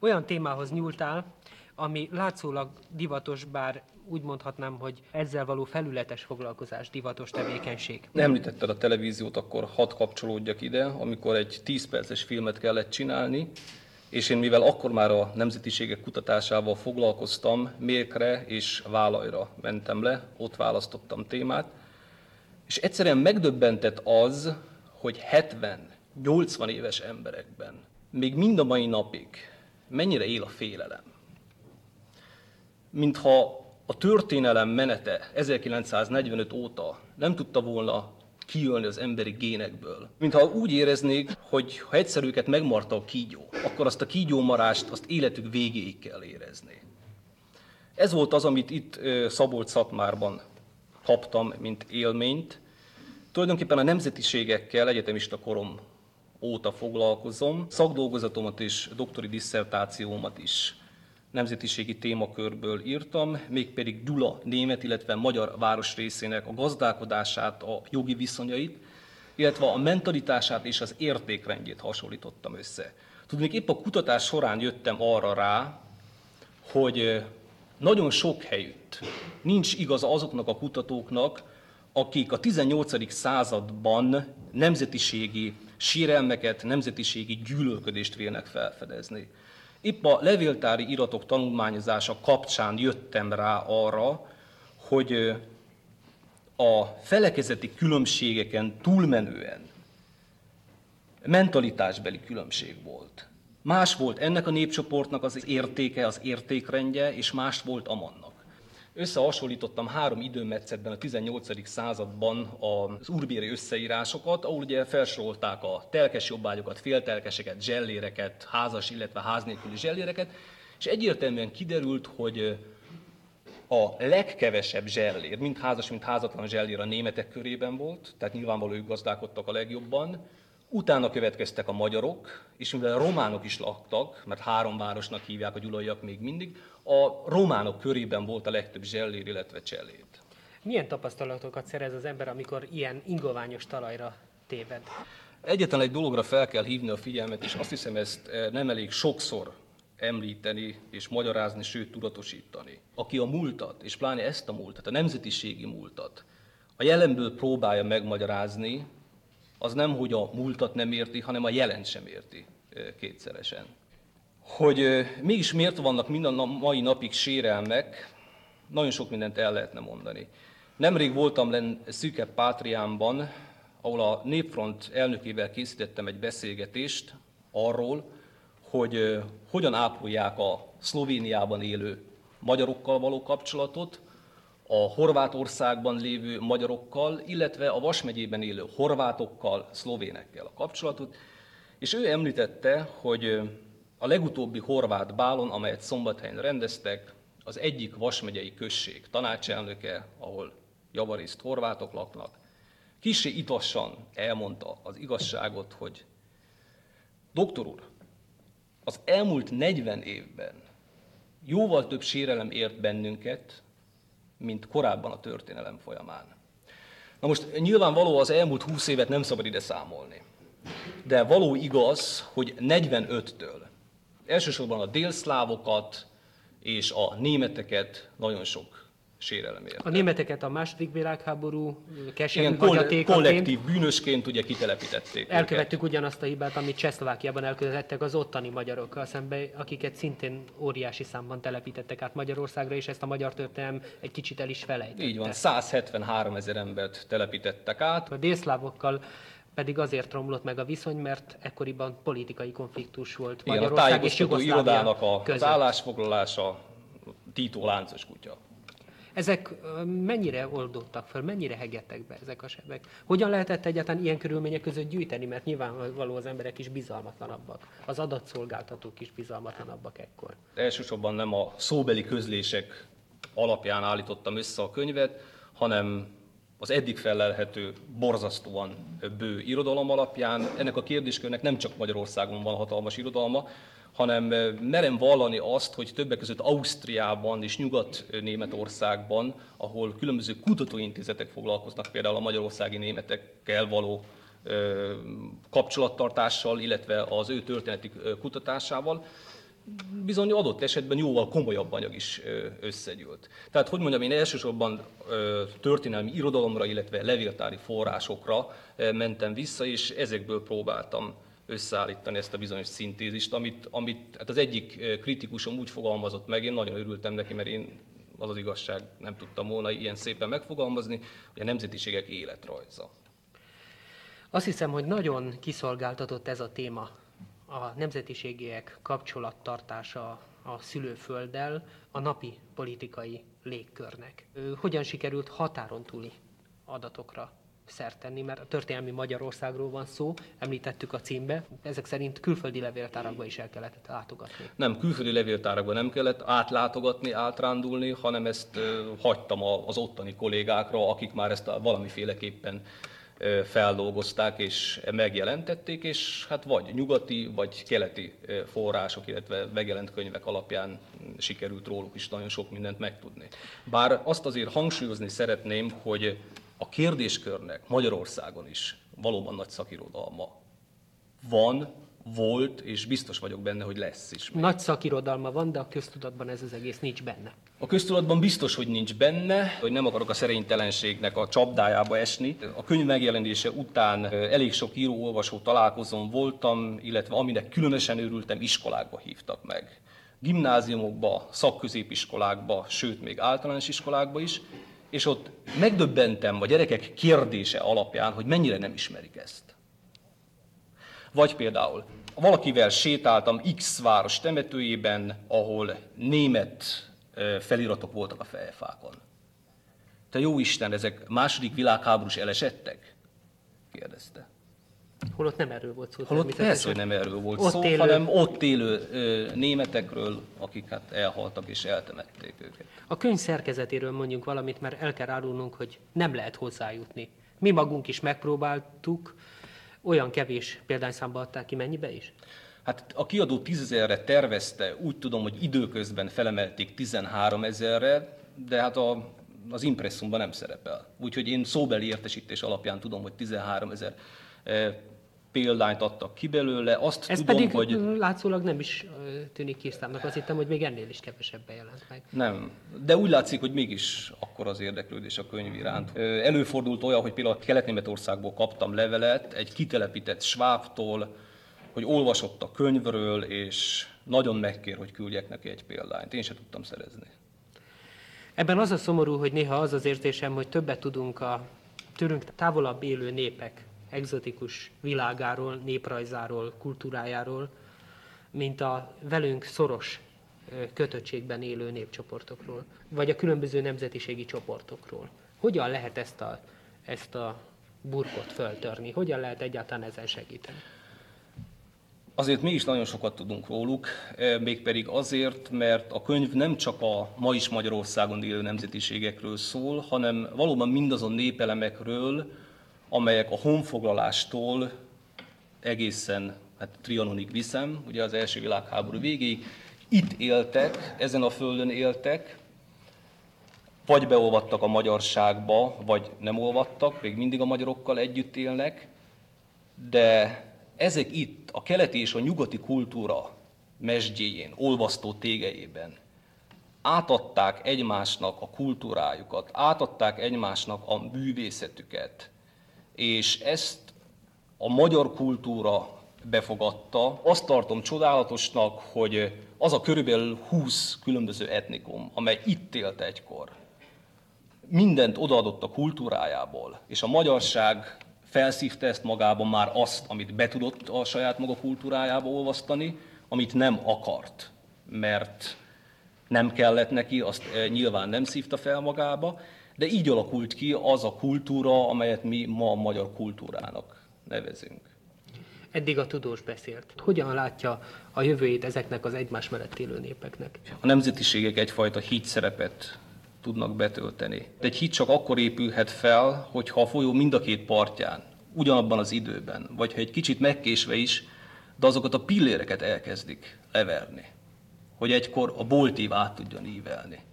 Olyan témához nyúltál, ami látszólag divatos, bár úgy mondhatnám, hogy ezzel való felületes foglalkozás divatos tevékenység. Említetted a televíziót, akkor hadd kapcsolódjak ide, amikor egy 10 perces filmet kellett csinálni, és én mivel akkor már a nemzetiségek kutatásával foglalkoztam, Mérkre és Válajra mentem le, ott választottam témát, és egyszerűen megdöbbentett az, hogy 70-80 éves emberekben még mind a mai napig mennyire él a félelem. Mintha a történelem menete 1945 óta nem tudta volna kijönni az emberi génekből. Mintha úgy éreznék, hogy ha egyszer őket megmarta a kígyó, akkor azt a kígyómarást azt életük végéig kell érezni. Ez volt az, amit itt Szabolcs-Szatmárban kaptam, mint élményt. Tulajdonképpen a nemzetiségekkel egyetemista korom óta foglalkozom. Szakdolgozatomat és doktori disszertációmat is nemzetiségi témakörből írtam, mégpedig Gyula német, illetve magyar városrészének a gazdálkodását, a jogi viszonyait, illetve a mentalitását és az értékrendjét hasonlítottam össze. Tudnék, épp a kutatás során jöttem arra rá, hogy nagyon sok helyütt nincs igaza azoknak a kutatóknak, akik a 18. században nemzetiségi sérelmeket, nemzetiségi gyűlölködést vélnek felfedezni. Épp a levéltári iratok tanulmányozása kapcsán jöttem rá arra, hogy a felekezeti különbségeken túlmenően mentalitásbeli különbség volt. Más volt ennek a népcsoportnak az értéke, az értékrendje, és más volt amannak. Összehasonlítottam 3 időmetszetben a 18. században az urbéri összeírásokat, ahol ugye felsorolták a telkes jobbágyokat, féltelkeseket, zselléreket, házas, illetve ház nélküli zselléreket, és egyértelműen kiderült, hogy a legkevesebb zsellér, mind házas, mind házatlan zsellér a németek körében volt, tehát nyilvánvalóan ők gazdálkodtak a legjobban. Utána következtek a magyarok, és mivel a románok is laktak, mert 3 városnak hívják a gyulaiak még mindig, a románok körében volt a legtöbb zsellér, illetve cselléd. Milyen tapasztalatokat szerez az ember, amikor ilyen ingoványos talajra téved? Egyetlen egy dologra fel kell hívni a figyelmet, és azt hiszem, ezt nem elég sokszor említeni és magyarázni, sőt tudatosítani. Aki a múltat, és pláne ezt a múltat, a nemzetiségi múltat, a jelenből próbálja megmagyarázni, az nem, hogy a múltat nem érti, hanem a jelent sem érti kétszeresen. Hogy mégis miért vannak minden mai napig sérelmek, nagyon sok mindent el lehetne mondani. Nemrég voltam Szűkebb Pátriánban, ahol a Népfront elnökével készítettem egy beszélgetést arról, hogy hogyan ápolják a Szlovéniában élő magyarokkal való kapcsolatot, a Horvátországban lévő magyarokkal, illetve a Vas megyében élő horvátokkal, szlovénekkel a kapcsolatot, és ő említette, hogy a legutóbbi horvát bálon, amelyet Szombathelyen rendeztek, az egyik Vas megyei község tanácselnöke, ahol javarészt horvátok laknak, kissé itassan elmondta az igazságot, hogy doktor úr, az elmúlt 40 évben jóval több sérelem ért bennünket, mint korábban a történelem folyamán. Na most nyilvánvaló az elmúlt 20 évet nem szabad ide számolni, de való igaz, hogy 45-től elsősorban a délszlávokat és a németeket nagyon sok sérelem érte. A németeket a második világháború keserű hagyatékaként kollektív bűnösként ugye kitelepítették. elkövettük ugyanazt a hibát, amit Csehszlovákiában elkövettek az ottani magyarokkal szemben, akiket szintén óriási számban telepítettek át Magyarországra, és ezt a magyar történelem egy kicsit el is felejtette. Így van, 173 000 embert telepítettek át. A délszlávokkal pedig azért romlott meg a viszony, mert ekkoriban politikai konfliktus volt Igen, Magyarország és Jugoszlávia irodának között. az állásfoglalása, Tito láncos kutya. Ezek mennyire oldódtak föl, mennyire hegettek be ezek a sebek? Hogyan lehetett egyáltalán ilyen körülmények között gyűjteni, mert nyilvánvaló az emberek is bizalmatlanabbak, az adatszolgáltatók is bizalmatlanabbak ekkor. Elsősorban nem a szóbeli közlések alapján állítottam össze a könyvet, hanem az eddig fellelhető borzasztóan bő irodalom alapján. Ennek a kérdéskörnek nem csak Magyarországon van hatalmas irodalma, hanem merem vallani azt, hogy többek között Ausztriában és Nyugat-Németországban, ahol különböző kutatóintézetek foglalkoznak például a magyarországi németekkel való kapcsolattartással, illetve az ő történeti kutatásával, bizony adott esetben jóval komolyabb anyag is összegyűlt. Tehát, hogy mondjam, én elsősorban történelmi irodalomra, illetve levéltári forrásokra mentem vissza, és ezekből próbáltam összeállítani ezt a bizonyos szintézist, amit hát az egyik kritikusom úgy fogalmazott meg, én nagyon örültem neki, mert én az igazság nem tudtam volna ilyen szépen megfogalmazni, hogy a nemzetiségek életrajza. Azt hiszem, hogy nagyon kiszolgáltatott ez a téma, a nemzetiségiek kapcsolattartása a szülőfölddel a napi politikai légkörnek. Hogyan sikerült határon túli adatokra szert tenni, mert a történelmi Magyarországról van szó, említettük a címbe, ezek szerint külföldi levéltárakba is el kellett látogatni. Nem, külföldi levéltárakba nem kellett átlátogatni, átrándulni, hanem ezt hagytam az ottani kollégákra, akik már ezt valamiféleképpen feldolgozták és megjelentették, és hát vagy nyugati, vagy keleti források, illetve megjelent könyvek alapján sikerült róluk is nagyon sok mindent megtudni. Bár azt azért hangsúlyozni szeretném, hogy a kérdéskörnek Magyarországon is valóban nagy szakirodalma van, volt, és biztos vagyok benne, hogy lesz is. Nagy szakirodalma van, de a köztudatban ez az egész nincs benne. A köztudatban biztos, hogy nincs benne, hogy nem akarok a szerénytelenségnek a csapdájába esni. A könyv megjelenése után elég sok író-olvasó találkozón voltam, illetve aminek különösen örültem, iskolákba hívtak meg. Gimnáziumokba, szakközépiskolákba, sőt még általános iskolákba is, és ott megdöbbentem a gyerekek kérdése alapján, hogy mennyire nem ismerik ezt. Vagy például valakivel sétáltam X város temetőjében, ahol német feliratok voltak a fejfákon. Te jó Isten, ezek második világháborús elesettek? Kérdezte. Holott nem erről volt szó. Holott persze, hogy nem erről volt szó, hanem ott élő németekről, akik hát elhaltak és eltemették őket. A könyv szerkezetéről mondjunk valamit, mert el kell árulnunk, hogy nem lehet hozzájutni. Mi magunk is megpróbáltuk, olyan kevés példányszámba adták ki, mennyibe is? Hát a kiadó 10 000-re tervezte, úgy tudom, hogy időközben felemelték 13 000-re, de hát az impresszumban nem szerepel. Úgyhogy én szóbeli értesítés alapján tudom, hogy 13 000 példányt adtak ki belőle. Azt ez tudom, pedig hogy látszólag nem is tűnik kis számnak. Azt hittem, hogy még ennél is kevesebben jelent meg. Nem, de úgy látszik, hogy mégis akkor az érdeklődés a könyv iránt. Előfordult olyan, hogy például Kelet-Németországból kaptam levelet egy kitelepített svábtól, hogy olvasott a könyvről, és nagyon megkér, hogy küldjek neki egy példányt. Én sem tudtam szerezni. Ebben az a szomorú, hogy néha az az érzésem, hogy többet tudunk a tőlünk távolabb élő népek egzotikus világáról, néprajzáról, kultúrájáról, mint a velünk szoros kötöttségben élő népcsoportokról, vagy a különböző nemzetiségi csoportokról. Hogyan lehet ezt a burkot föltörni? Hogyan lehet egyáltalán ezen segíteni? Azért mi is nagyon sokat tudunk róluk, mégpedig azért, mert a könyv nem csak a ma is Magyarországon élő nemzetiségekről szól, hanem valóban mindazon népelemekről, amelyek a honfoglalástól egészen Trianonig viszem, ugye az első világháború végéig, itt éltek, ezen a földön éltek, vagy beolvadtak a magyarságba, vagy nem olvadtak, még mindig a magyarokkal együtt élnek, de ezek itt, a keleti és a nyugati kultúra mesdjéjén, olvasztó tégelyében átadták egymásnak a kultúrájukat, átadták egymásnak a művészetüket, és ezt a magyar kultúra befogadta. Azt tartom csodálatosnak, hogy az a körülbelül 20 különböző etnikum, amely itt élt egykor, mindent odaadott a kultúrájából, és a magyarság felszívta ezt magában már azt, amit be tudott a saját maga kultúrájába olvasztani, amit nem akart, mert nem kellett neki, azt nyilván nem szívta fel magába, de így alakult ki az a kultúra, amelyet mi ma a magyar kultúrának nevezünk. Eddig a tudós beszélt. Hogyan látja a jövőjét ezeknek az egymás mellett élő népeknek? A nemzetiségek egyfajta híd szerepet tudnak betölteni. De egy híd csak akkor épülhet fel, hogyha a folyó mind a két partján, ugyanabban az időben, vagy ha egy kicsit megkésve is, de azokat a pilléreket elkezdik leverni, hogy egykor a boltív át tudjon ívelni.